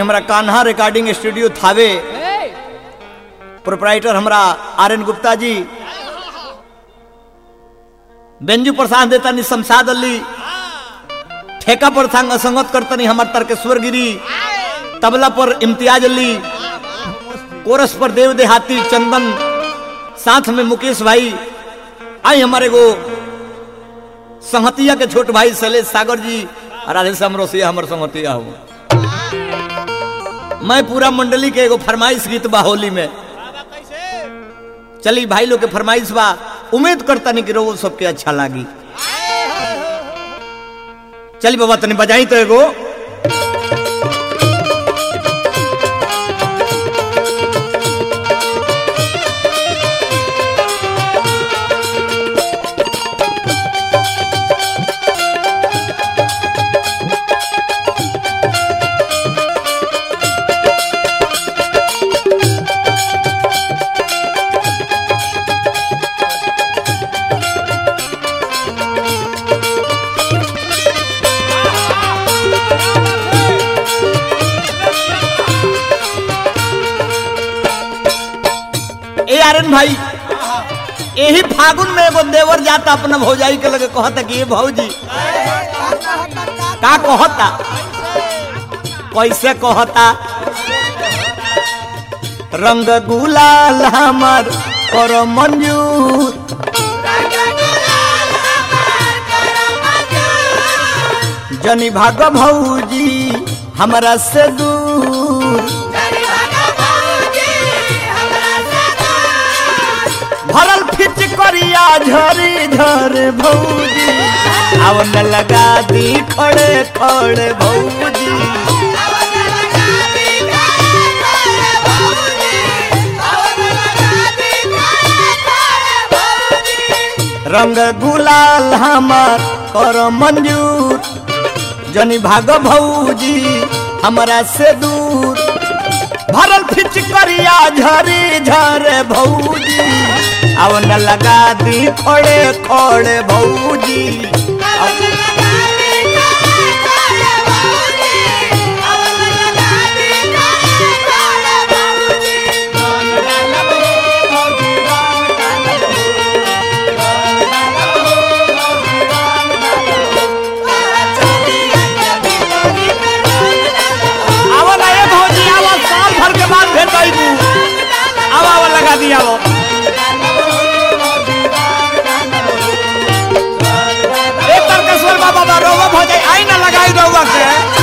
हमरा Kanha recording studio Thawe proprietor हमरा R N. Gupta ji, Benju प्रसाद देतानी शमशाद अली, ठेका पर संगत करतनी हमार तर्केश्वर गिरी, तबला पर इम्तियाज अली, कोरस पर देव देहाती चंदन, साथ में मुकेश भाई। आई हमारे को संहतिया के छोट भाई शैलेश सागर जी, राधेश्याम रोसिया हमर संहतिया हो। मैं पूरा मंडली के एगो फरमाइश गीत बा होली में, चली भाई लोग के फरमाइश बा, उम्मीद करता नहीं कि रोज सबके अच्छा लागी। चली बाबा तनी बजाई तो एगो आर्यन भाई। यही फागुन में एगो देवर जाता अपना भौजाई के लगे कहता कि ये भौजी का कहता, कैसे कहता, रंग गुलाल हमार करो मंजूर, जनी भाग भौजी हमारा से दूर, भरल फिच करिया झरी झर भौजी, अब न लगा दी खड़े खड़े भौजी, रंग गुलाल हमार कर मंजूर, जनी भाग भौजी हमारा से दूर, भरल फिच करिया झरी झर भौजी, अब न लगा दी खोड़े खोड़े भौजी, लगा दिया वो तर्केश्वर बाबा रोवा भौजाई आई ना लगाई रोवा के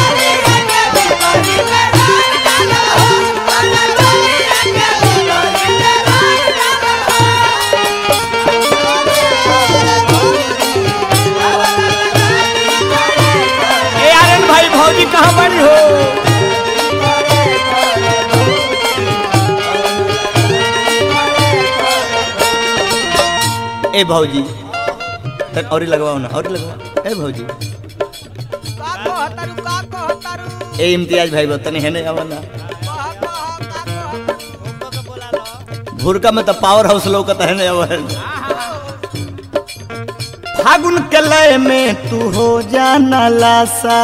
आर्यन भाई भौजी कहाँ बड़ी हो, ए भौजी और लगवाओ ना, और लगवाओ ए भौजी, ए इम्तियाज भाई बतने है नहीं आवना, भुरका में तो पावर हाउस लौकता है नहीं आवल, फागुन के लय में तू हो जाना लासा,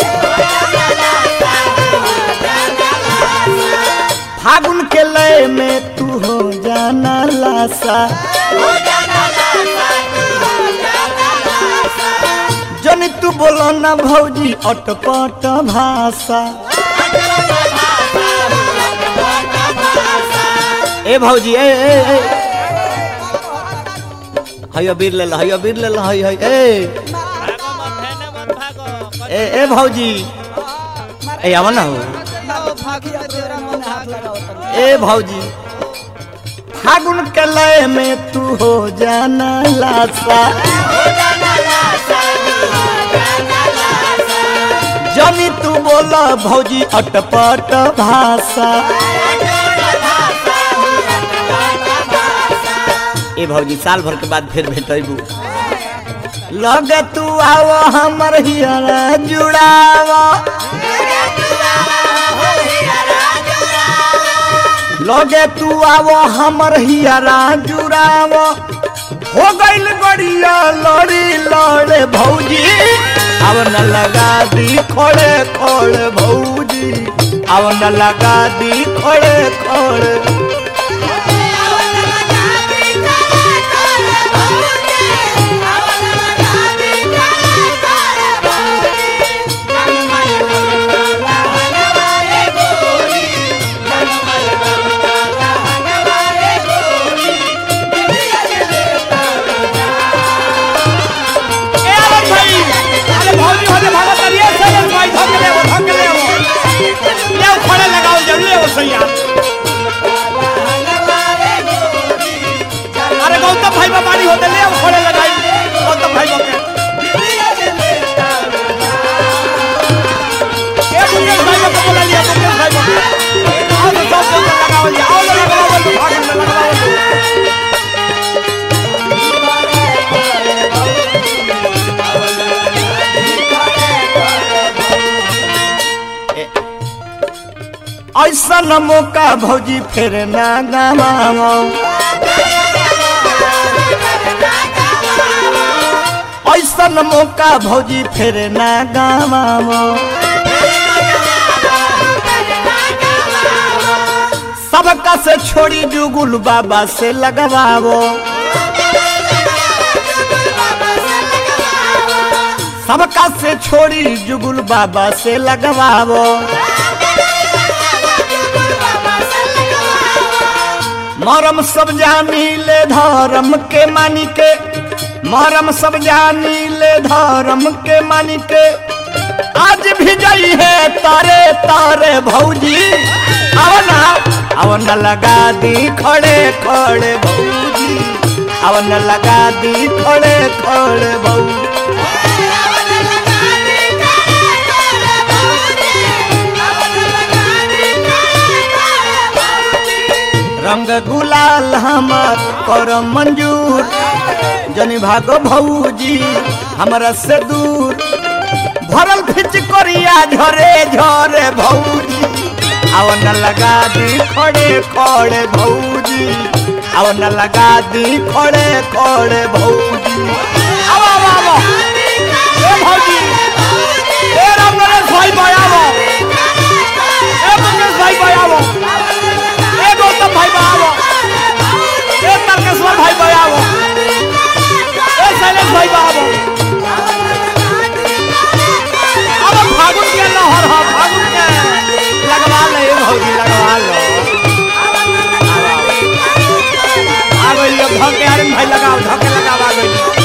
फागुन के लय में तू हो जाना लासा, जनी तू बोलो ना भौजी अटपट भाषा, ए भौजी ए हयो बीर ले ला, हयो बीर ले ला, हयो ए भौजी ए आवा ना हो, ए भौजी फागुन के लय में तू हो जाना लासा, जनी तू बोला भौजी अटपट भाषा, ए भौजी साल भर के बाद फिर भेटबू, लगे तू आओ हमर हियरा जुड़ावा, लगे तू आओ हमर हियरा जुड़ावा, हो गइल गड़िया लड़ी लड़े भौजी, अब न लगा दी खोड़े खोड़े भौजी, अवन लगा दी खोड़े खोड़े अरे गौतम भाई बाबारी होते ले खोले लगाई गौतम भाई के मुकेश भाई को बोला लिया मुकेश भाई को आओ तो सब लगाओ लिया आओ लगाओ तो भाग में लगाओ ऐसा न मौका भौजी फिर ना गवाओ ऐसा न मौका भौजी फिर ना गवाओ सबका से छोड़ी जुगुल बाबा से लगवाओ सबका से छोड़ी जुगुल बाबा से लगवाओ मरम सब जानी ले धर्म के मानी के मरम सब जानी ले धर्म के मानी के आज भी जई है तारे तारे भौजी अवन लगा दी खड़े खड़े भौजी अवन लगा दी खड़े खड़े भौजी रंग गुलाल हमार कर मंजूर जनी भागो भौजी हमरा से दूर भरल खिच करिया झरे झरे भौजी अवन लगा दी खड़े खड़े भौजी अवन लगा दी खड़े खड़े भौजी आवा आवा ए भौजी ए रामनरेश भाई आवा ए मुकेश भाई आवा गौतम भाई बाबा ए तारकेश्वर भाई बाबा ए शैलेश भाई बाबा अब फागुन के लहर है फागुन के लगवा ले भौजी लगवा लो आ गई धके आरन भाई लगाओ धके लगावा गई